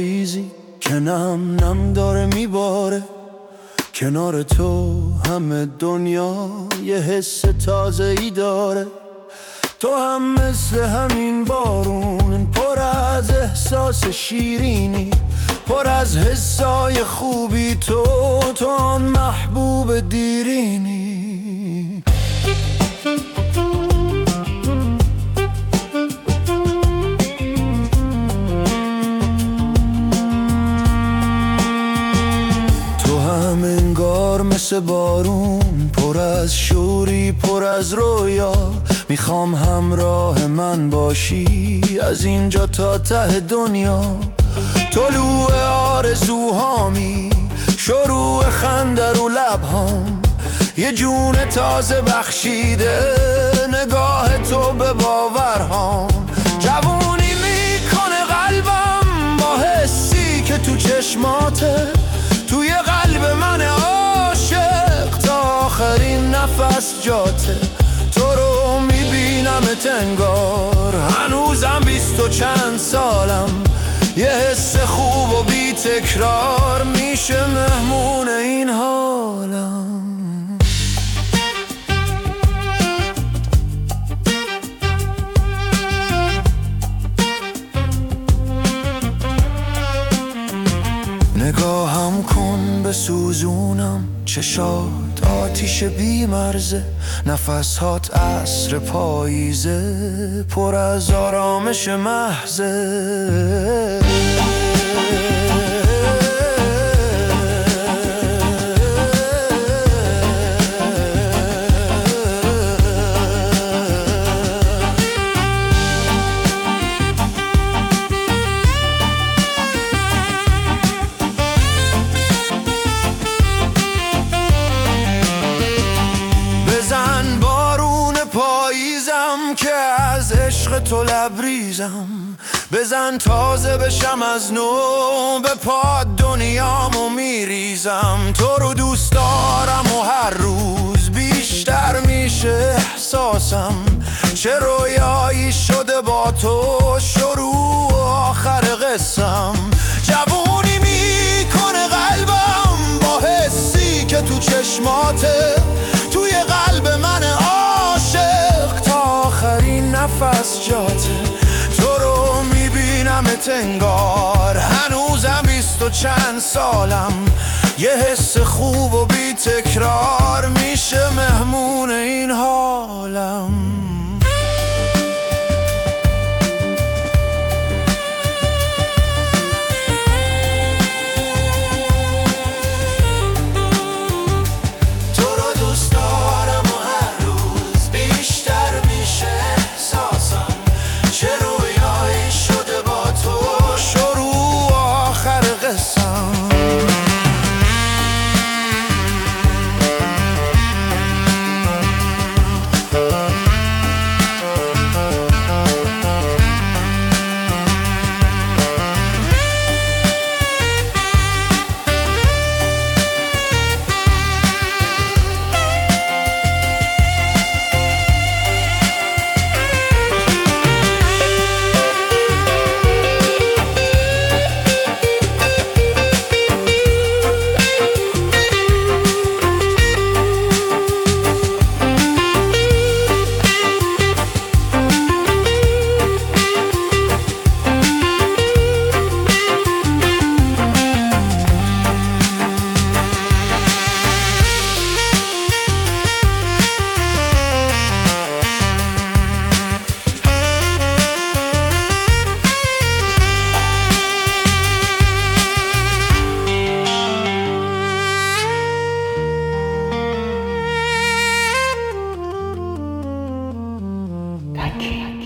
پاییزی که نم نم داره میباره، کنار تو همه دنیا یه حس تازه ای داره. تو هم مثل همین بارون، پر از احساس شیرینی، پر از حسای خوبی، تو آن محبوب دیرینی. تو هم انگار مثل بارون، پر از شوری، پر از رویا. میخوام همراه من باشی از اینجا تا ته دنیا. طلوع آرزوهامی، شروع خنده رو لبهام، یه جون تازه بخشیده نگاه تو به باورهام. جوونی میکنه قلبم با حسی که تو چشماته، توی قلب من عاشق تا آخرین نفس جاته. تو رو میبینمت انگار هنوزم 20 و چند سالم، یه حس خوب و بی تکرار میشه مهمون این حالم. نگاهم کن بسوزونم، چشات آتیش بی مرزه، نفسهات عصر پاییزه، پر از آرامش محضه. که از عشق تو لبریزم، بزن تازه بشم از نو، به پا دنیامو میریزم. تو رو دوست دارم و هر روز بیشتر میشه احساسم، چه رویایی شده با تو، شروع و آخر قصم. جوونی میکنه قلبم با حسی که تو چشماته، توی قلب من عاشق تا آخرین نفس جاته. تو رو میبینمت انگار هنوزم 20 و چند سالم، یه حس خوب و بی تکرار میشه مهمون این حالم. I can't.